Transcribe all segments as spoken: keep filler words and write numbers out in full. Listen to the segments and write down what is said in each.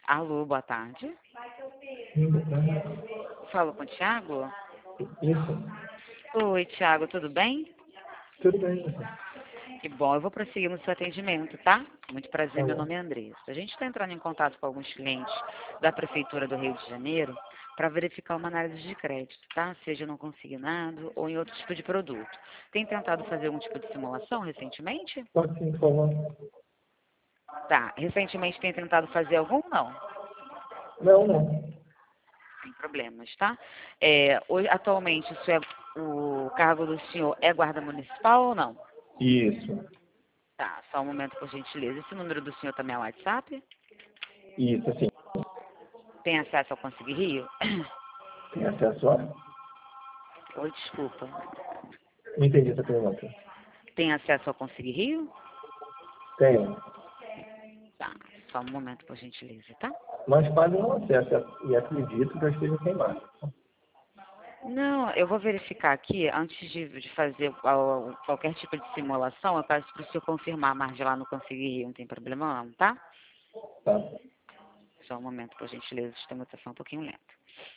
Alô, boa tarde. Sim, boa tarde. Falo com o Thiago? Isso. Oi, Thiago, tudo bem? Tudo bem, você? Que bom, eu vou prosseguir no seu atendimento, tá? Muito prazer, Tá meu bom. nome é Andressa. A gente está entrando em contato com alguns clientes da Prefeitura do Rio de Janeiro para verificar uma análise de crédito, tá? Seja no consignado ou em outro tipo de produto. Tem tentado fazer algum tipo de simulação recentemente? Pode sim, por favor. Tá. Recentemente tem tentado fazer algum? Não. Não, não. Sem problemas, tá? É, hoje, atualmente, isso é, o cargo do senhor é guarda municipal ou não? Isso. Tá, só um momento, por gentileza. Esse número do senhor também é o WhatsApp? Isso, sim. Tem acesso ao Conseguir Rio? Tem acesso a... Oi, desculpa. Não entendi essa pergunta. Tem acesso ao Conseguir Rio? Tenho. Tá, só um momento, por gentileza, tá? Mas quase não acesso e acredito que eu esteja sem mais. Não, eu vou verificar aqui, antes de, de fazer qual- qualquer tipo de simulação, eu peço para o senhor confirmar, mas lá no Conseguir Rio não tem problema não, tá? Tá? Só um momento, por gentileza, esta mutação um pouquinho lenta.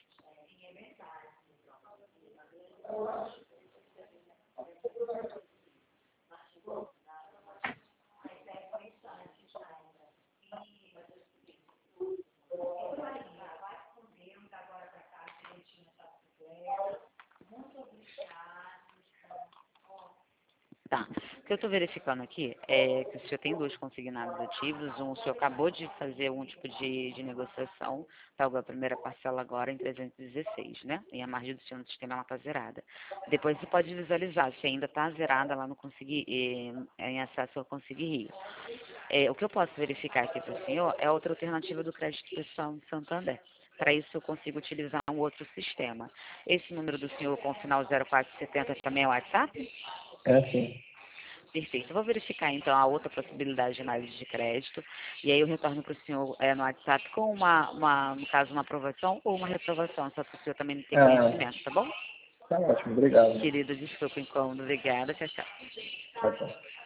Tá. O que eu estou verificando aqui é que o senhor tem dois consignados ativos. Um, o senhor acabou de fazer algum tipo de, de negociação, pagou a primeira parcela agora em trezentos e dezesseis, né? E a margem do senhor no sistema ela está zerada. Depois você pode visualizar se ainda está zerada lá no Conseguir, em, em acesso ao Conseguir Rio. É, o que eu posso verificar aqui para o senhor é outra alternativa do crédito pessoal em Santander. Para isso eu consigo utilizar um outro sistema. Esse número do senhor com o final zero quatro setenta também é o WhatsApp? É sim. Perfeito. Eu vou verificar então a outra possibilidade de análise de crédito e aí eu retorno para o senhor é, no WhatsApp com uma, uma, no caso, uma aprovação ou uma reprovação, só para o senhor também ter Ah, conhecimento, tá bom? tá ótimo. Obrigado. Querido, desculpa o incômodo. Obrigada. Tchau, tchau. Tchau, tchau.